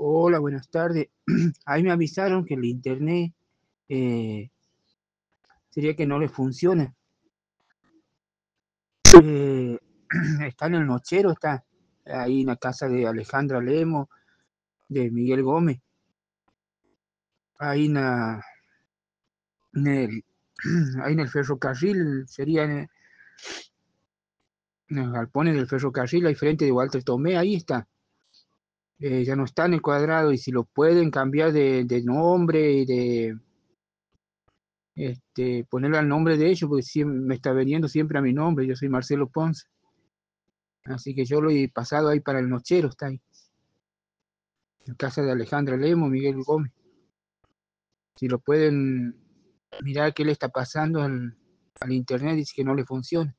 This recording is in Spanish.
Hola, buenas tardes. Ahí me avisaron que el internet eh, sería que no le funciona. Eh, Está en el nochero, está ahí en la casa de Alejandra Lemo, de Miguel Gómez, ahí en el, ahí en el ferrocarril, sería en los galpones del ferrocarril, ahí frente de Walter Tomé, ahí está. Ya no está en el cuadrado y si lo pueden cambiar de nombre y de ponerle al nombre de ellos, porque me está veniendo siempre a mi nombre, yo soy Marcelo Ponce. Así que yo lo he pasado ahí para el nochero, está ahí, en casa de Alejandra Lemo, Miguel Gómez. Si lo pueden mirar qué le está pasando al internet, dice que no le funciona.